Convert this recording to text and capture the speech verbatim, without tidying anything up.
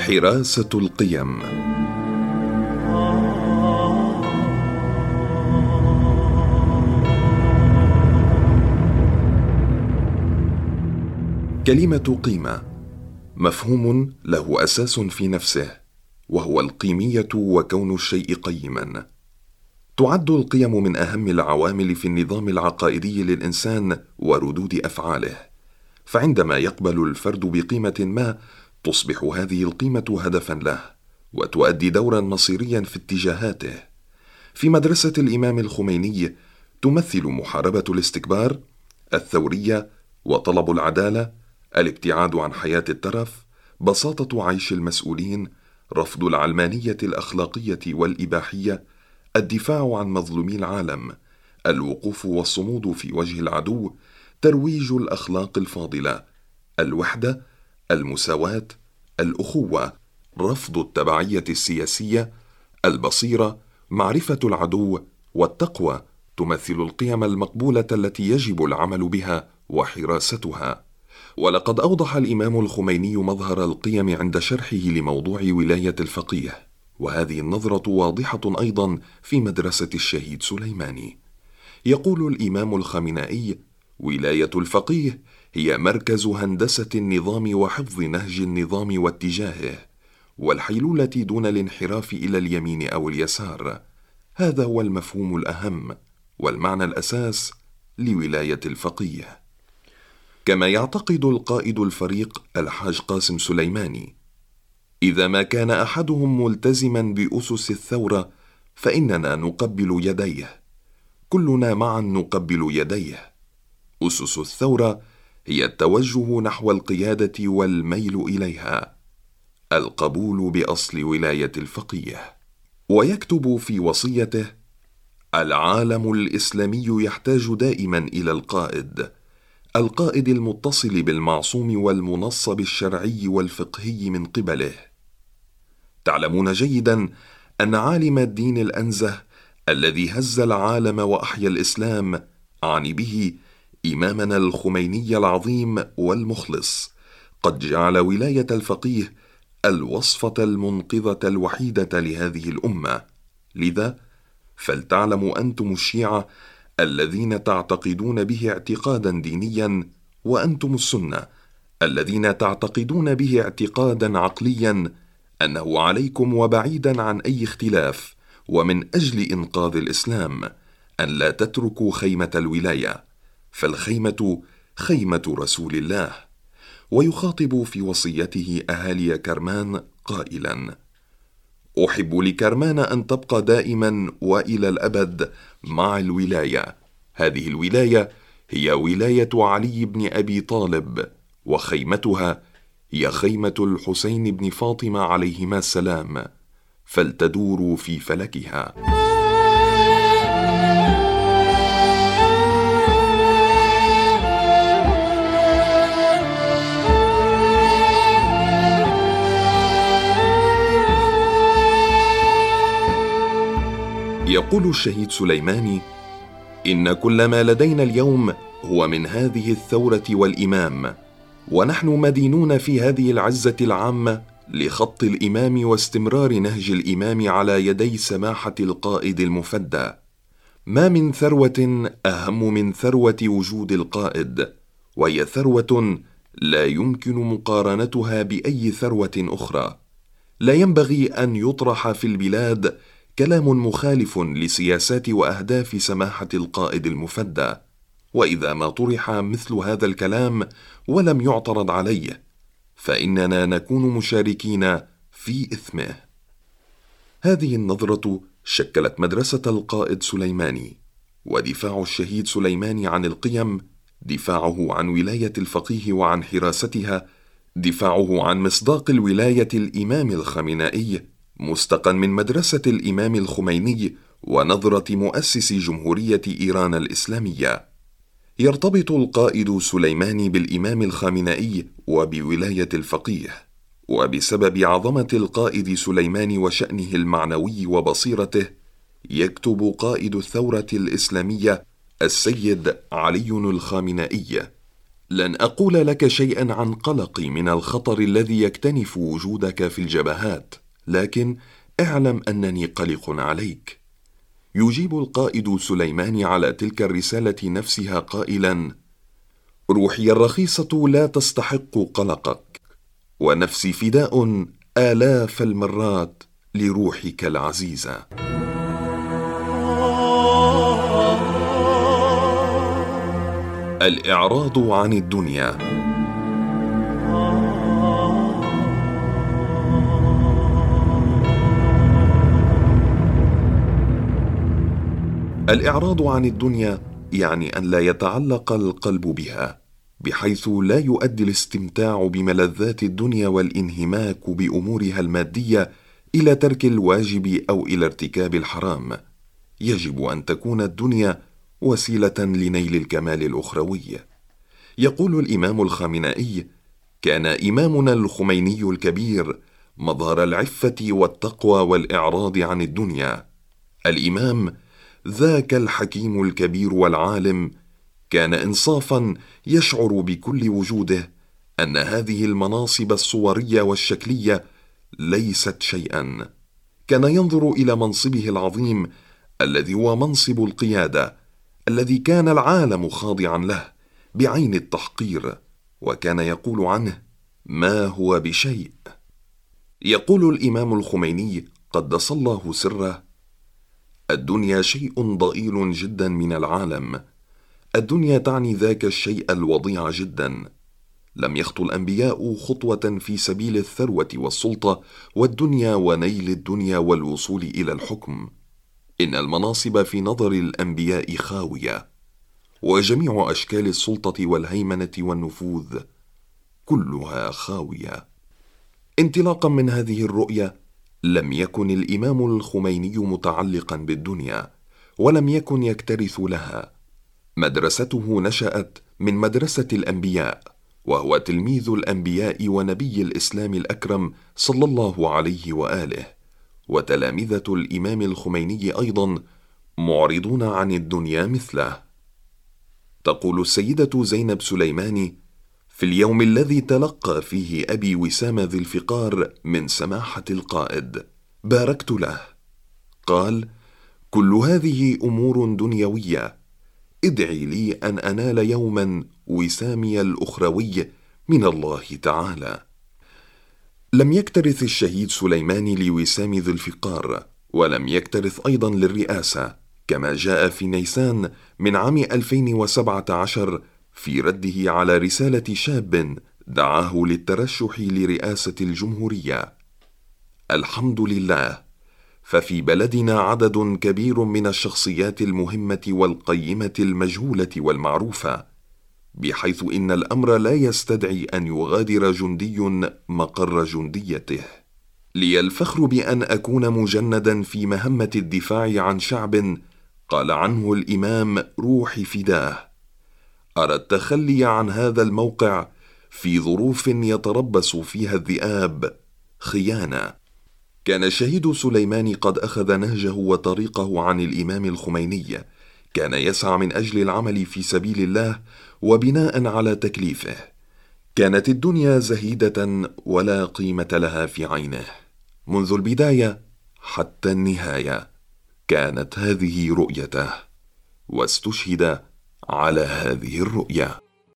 حراسة القيم. كلمة قيمة مفهوم له أساس في نفسه، وهو القيمية وكون الشيء قيما. تعد القيم من أهم العوامل في النظام العقائدي للإنسان وردود أفعاله، فعندما يقبل الفرد بقيمة ما تصبح هذه القيمة هدفا له وتؤدي دورا مصيريا في اتجاهاته. في مدرسة الإمام الخميني تمثل محاربة الاستكبار، الثورية وطلب العدالة، الابتعاد عن حياة الترف، بساطة عيش المسؤولين، رفض العلمانية الأخلاقية والإباحية، الدفاع عن مظلومي العالم، الوقوف والصمود في وجه العدو، ترويج الأخلاق الفاضلة، الوحدة، المساواة، الأخوة، رفض التبعية السياسية، البصيرة، معرفة العدو، والتقوى تمثل القيم المقبولة التي يجب العمل بها وحراستها. ولقد أوضح الإمام الخميني مظهر القيم عند شرحه لموضوع ولاية الفقيه، وهذه النظرة واضحة أيضا في مدرسة الشهيد سليماني. يقول الإمام الخامنائي: ولاية الفقيه هي مركز هندسة النظام وحفظ نهج النظام واتجاهه، والحيلولة دون الانحراف إلى اليمين أو اليسار. هذا هو المفهوم الأهم والمعنى الأساس لولاية الفقيه. كما يعتقد القائد الفريق الحاج قاسم سليماني: إذا ما كان أحدهم ملتزما بأسس الثورة فإننا نقبل يديه، كلنا معا نقبل يديه. أسس الثورة هي التوجه نحو القيادة والميل إليها، القبول بأصل ولاية الفقيه. ويكتب في وصيته: العالم الإسلامي يحتاج دائما إلى القائد، القائد المتصل بالمعصوم والمنصب الشرعي والفقهي من قبله. تعلمون جيدا أن عالم الدين الأنزه الذي هز العالم وأحيا الإسلام، أعني به إمامنا الخميني العظيم والمخلص، قد جعل ولاية الفقيه الوصفة المنقذة الوحيدة لهذه الأمة. لذا فلتعلموا أنتم الشيعة الذين تعتقدون به اعتقادا دينيا، وأنتم السنة الذين تعتقدون به اعتقادا عقليا، أنه عليكم وبعيدا عن أي اختلاف ومن أجل إنقاذ الإسلام أن لا تتركوا خيمة الولاية، فالخيمة خيمة رسول الله. ويخاطب في وصيته أهالي كرمان قائلا: أحب لكرمان أن تبقى دائما وإلى الأبد مع الولاية. هذه الولاية هي ولاية علي بن أبي طالب، وخيمتها هي خيمة الحسين بن فاطمة عليهما السلام، فلتدوروا في فلكها. يقول الشهيد سليماني: إن كل ما لدينا اليوم هو من هذه الثورة والإمام، ونحن مدينون في هذه العزة العامة لخط الإمام واستمرار نهج الإمام على يدي سماحة القائد المفدى. ما من ثروة أهم من ثروة وجود القائد، وهي ثروة لا يمكن مقارنتها بأي ثروة أخرى. لا ينبغي أن يطرح في البلاد كلام مخالف لسياسات وأهداف سماحة القائد المفدى، وإذا ما طرح مثل هذا الكلام ولم يعترض عليه فإننا نكون مشاركين في إثمه. هذه النظرة شكلت مدرسة القائد سليماني، ودفاع الشهيد سليماني عن القيم، دفاعه عن ولاية الفقيه وعن حراستها، دفاعه عن مصداق الولاية الإمام الخامنائي، مستقى من مدرسة الإمام الخميني ونظرة مؤسس جمهورية إيران الإسلامية. يرتبط القائد سليماني بالإمام الخامنائي وبولاية الفقيه، وبسبب عظمة القائد سليماني وشأنه المعنوي وبصيرته يكتب قائد الثورة الإسلامية السيد علي الخامنائي: لن أقول لك شيئا عن قلقي من الخطر الذي يكتنف وجودك في الجبهات، لكن اعلم أنني قلق عليك. يجيب القائد سليماني على تلك الرسالة نفسها قائلا: روحي الرخيصة لا تستحق قلقك، ونفسي فداء آلاف المرات لروحك العزيزة. الإعراض عن الدنيا. الإعراض عن الدنيا يعني أن لا يتعلق القلب بها، بحيث لا يؤدي الاستمتاع بملذات الدنيا والانهماك بأمورها المادية إلى ترك الواجب أو إلى ارتكاب الحرام. يجب أن تكون الدنيا وسيلة لنيل الكمال الأخروي. يقول الإمام الخامنائي: كان إمامنا الخميني الكبير مظهر العفة والتقوى والإعراض عن الدنيا. الإمام ذاك الحكيم الكبير والعالم كان إنصافا يشعر بكل وجوده أن هذه المناصب الصورية والشكلية ليست شيئا. كان ينظر إلى منصبه العظيم الذي هو منصب القيادة، الذي كان العالم خاضعا له بعين التحقير، وكان يقول عنه: ما هو بشيء. يقول الإمام الخميني قدس الله سره: الدنيا شيء ضئيل جدا من العالم. الدنيا تعني ذاك الشيء الوضيع جدا. لم يخطو الأنبياء خطوة في سبيل الثروة والسلطة والدنيا ونيل الدنيا والوصول إلى الحكم. إن المناصب في نظر الأنبياء خاوية، وجميع أشكال السلطة والهيمنة والنفوذ كلها خاوية. انطلاقا من هذه الرؤية، لم يكن الإمام الخميني متعلقا بالدنيا، ولم يكن يكترث لها. مدرسته نشأت من مدرسة الأنبياء، وهو تلميذ الأنبياء ونبي الإسلام الأكرم صلى الله عليه وآله. وتلامذة الإمام الخميني أيضا معرضون عن الدنيا مثله. تقول السيدة زينب سليماني: في اليوم الذي تلقى فيه أبي وسام ذي الفقار من سماحة القائد باركت له، قال: كل هذه أمور دنيوية، ادعي لي أن أنال يوما وسامي الأخروي من الله تعالى. لم يكترث الشهيد سليماني لوسام ذي الفقار، ولم يكترث أيضا للرئاسة، كما جاء في نيسان من عام ألفين وسبعة عشر في رده على رسالة شاب دعاه للترشح لرئاسة الجمهورية: الحمد لله، ففي بلدنا عدد كبير من الشخصيات المهمة والقيمة المجهولة والمعروفة، بحيث إن الأمر لا يستدعي أن يغادر جندي مقر جنديته. لي الفخر بأن أكون مجندا في مهمة الدفاع عن شعب قال عنه الإمام روحي فداه. أرى التخلي عن هذا الموقع في ظروف يتربص فيها الذئاب خيانة. كان الشهيد سليماني قد أخذ نهجه وطريقه عن الإمام الخميني. كان يسعى من أجل العمل في سبيل الله وبناء على تكليفه. كانت الدنيا زهيدة ولا قيمة لها في عينه. منذ البداية حتى النهاية كانت هذه رؤيته، واستشهد على هذه الرؤية.